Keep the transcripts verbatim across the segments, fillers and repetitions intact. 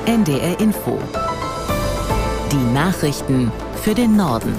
N D R Info. Die Nachrichten für den Norden.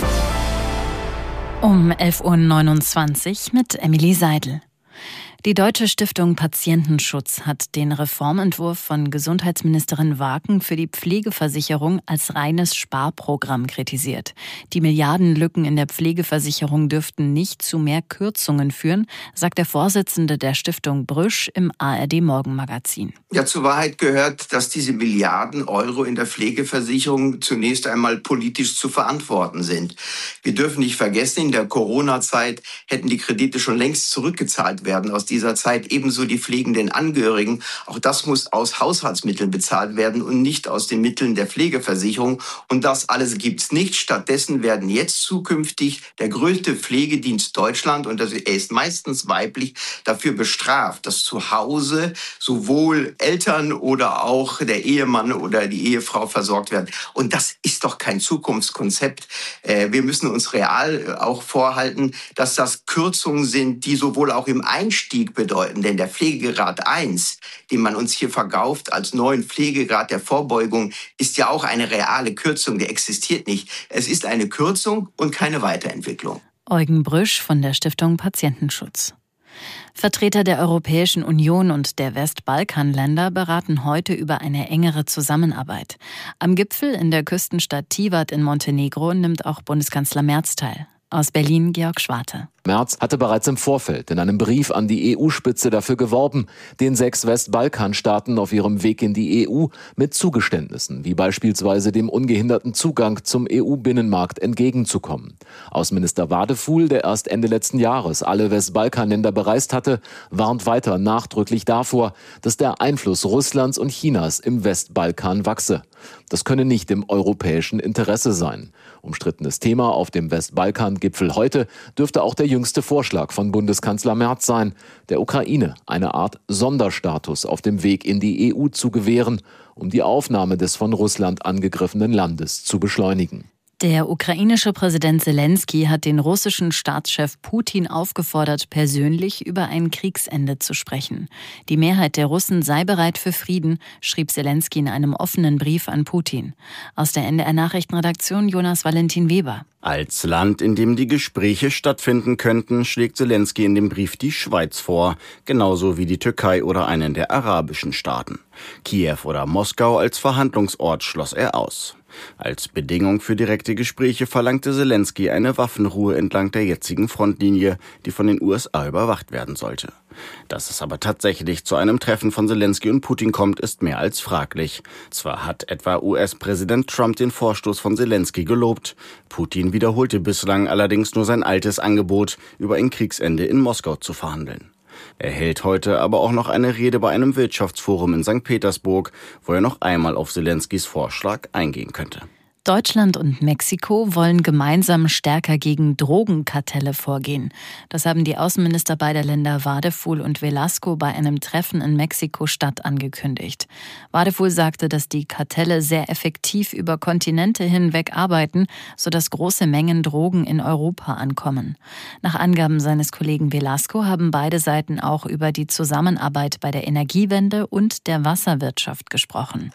Um elf Uhr neunundzwanzig mit Emily Seidel. Die Deutsche Stiftung Patientenschutz hat den Reformentwurf von Gesundheitsministerin Waken für die Pflegeversicherung als reines Sparprogramm kritisiert. Die Milliardenlücken in der Pflegeversicherung dürften nicht zu mehr Kürzungen führen, sagt der Vorsitzende der Stiftung Brüsch im A R D-Morgenmagazin. Ja, zur Wahrheit gehört, dass diese Milliarden Euro in der Pflegeversicherung zunächst einmal politisch zu verantworten sind. Wir dürfen nicht vergessen, in der Corona-Zeit hätten die Kredite schon längst zurückgezahlt werden aus dieser Zeit, ebenso die pflegenden Angehörigen. Auch das muss aus Haushaltsmitteln bezahlt werden und nicht aus den Mitteln der Pflegeversicherung. Und das alles gibt's nicht. Stattdessen werden jetzt zukünftig der größte Pflegedienst Deutschland, und er ist meistens weiblich, dafür bestraft, dass zu Hause sowohl Eltern oder auch der Ehemann oder die Ehefrau versorgt werden. Und das ist doch kein Zukunftskonzept. Wir müssen uns real auch vorhalten, dass das Kürzungen sind, die sowohl auch im Einstieg bedeuten. Denn der Pflegegrad eins, den man uns hier verkauft als neuen Pflegegrad der Vorbeugung, ist ja auch eine reale Kürzung, der existiert nicht. Es ist eine Kürzung und keine Weiterentwicklung. Eugen Brüsch von der Stiftung Patientenschutz. Vertreter der Europäischen Union und der Westbalkanländer beraten heute über eine engere Zusammenarbeit. Am Gipfel in der Küstenstadt Tivat in Montenegro nimmt auch Bundeskanzler Merz teil. Aus Berlin Georg Schwarte. Merz hatte bereits im Vorfeld in einem Brief an die E U-Spitze dafür geworben, den sechs Westbalkanstaaten auf ihrem Weg in die E U mit Zugeständnissen, wie beispielsweise dem ungehinderten Zugang zum E U-Binnenmarkt, entgegenzukommen. Außenminister Wadefuhl, der erst Ende letzten Jahres alle Westbalkanländer bereist hatte, warnt weiter nachdrücklich davor, dass der Einfluss Russlands und Chinas im Westbalkan wachse. Das könne nicht im europäischen Interesse sein. Umstrittenes Thema auf dem Westbalkan-Gipfel heute dürfte auch der jüngste Vorschlag von Bundeskanzler Merz sein, der Ukraine eine Art Sonderstatus auf dem Weg in die E U zu gewähren, um die Aufnahme des von Russland angegriffenen Landes zu beschleunigen. Der ukrainische Präsident Selenskyj hat den russischen Staatschef Putin aufgefordert, persönlich über ein Kriegsende zu sprechen. Die Mehrheit der Russen sei bereit für Frieden, schrieb Selenskyj in einem offenen Brief an Putin. Aus der N D R-Nachrichtenredaktion Jonas Valentin Weber. Als Land, in dem die Gespräche stattfinden könnten, schlägt Selenskyj in dem Brief die Schweiz vor, genauso wie die Türkei oder einen der arabischen Staaten. Kiew oder Moskau als Verhandlungsort schloss er aus. Als Bedingung für direkte Gespräche verlangte Selenskyj eine Waffenruhe entlang der jetzigen Frontlinie, die von den U S A überwacht werden sollte. Dass es aber tatsächlich zu einem Treffen von Selenskyj und Putin kommt, ist mehr als fraglich. Zwar hat etwa U S-Präsident Trump den Vorstoß von Selenskyj gelobt. Putin wiederholte bislang allerdings nur sein altes Angebot, über ein Kriegsende in Moskau zu verhandeln. Er hält heute aber auch noch eine Rede bei einem Wirtschaftsforum in Sankt Petersburg, wo er noch einmal auf Selenskyjs Vorschlag eingehen könnte. Deutschland und Mexiko wollen gemeinsam stärker gegen Drogenkartelle vorgehen. Das haben die Außenminister beider Länder Wadefuhl und Velasco bei einem Treffen in Mexiko-Stadt angekündigt. Wadefuhl sagte, dass die Kartelle sehr effektiv über Kontinente hinweg arbeiten, sodass große Mengen Drogen in Europa ankommen. Nach Angaben seines Kollegen Velasco haben beide Seiten auch über die Zusammenarbeit bei der Energiewende und der Wasserwirtschaft gesprochen.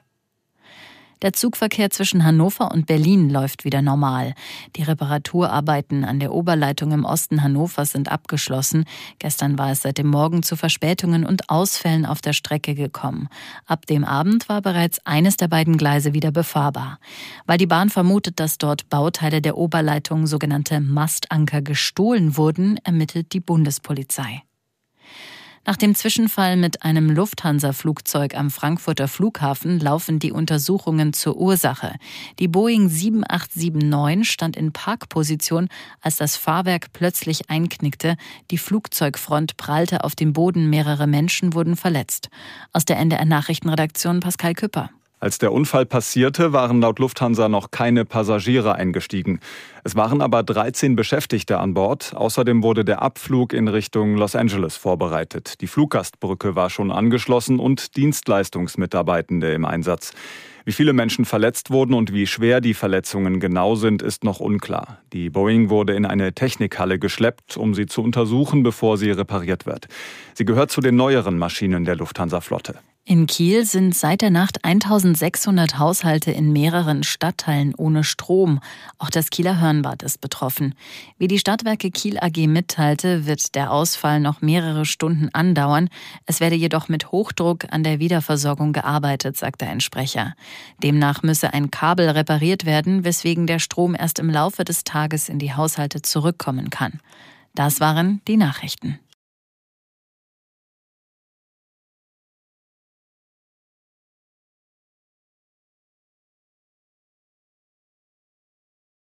Der Zugverkehr zwischen Hannover und Berlin läuft wieder normal. Die Reparaturarbeiten an der Oberleitung im Osten Hannovers sind abgeschlossen. Gestern war es seit dem Morgen zu Verspätungen und Ausfällen auf der Strecke gekommen. Ab dem Abend war bereits eines der beiden Gleise wieder befahrbar. Weil die Bahn vermutet, dass dort Bauteile der Oberleitung, sogenannte Mastanker, gestohlen wurden, ermittelt die Bundespolizei. Nach dem Zwischenfall mit einem Lufthansa-Flugzeug am Frankfurter Flughafen laufen die Untersuchungen zur Ursache. Die Boeing sieben acht sieben neun stand in Parkposition, als das Fahrwerk plötzlich einknickte. Die Flugzeugfront prallte auf den Boden, mehrere Menschen wurden verletzt. Aus der N D R-Nachrichtenredaktion Pascal Küpper. Als der Unfall passierte, waren laut Lufthansa noch keine Passagiere eingestiegen. Es waren aber dreizehn Beschäftigte an Bord. Außerdem wurde der Abflug in Richtung Los Angeles vorbereitet. Die Fluggastbrücke war schon angeschlossen und Dienstleistungsmitarbeitende im Einsatz. Wie viele Menschen verletzt wurden und wie schwer die Verletzungen genau sind, ist noch unklar. Die Boeing wurde in eine Technikhalle geschleppt, um sie zu untersuchen, bevor sie repariert wird. Sie gehört zu den neueren Maschinen der Lufthansa-Flotte. In Kiel sind seit der Nacht eintausendsechshundert Haushalte in mehreren Stadtteilen ohne Strom. Auch das Kieler Hörnbad ist betroffen. Wie die Stadtwerke Kiel A G mitteilte, wird der Ausfall noch mehrere Stunden andauern. Es werde jedoch mit Hochdruck an der Wiederversorgung gearbeitet, sagte ein Sprecher. Demnach müsse ein Kabel repariert werden, weswegen der Strom erst im Laufe des Tages in die Haushalte zurückkommen kann. Das waren die Nachrichten.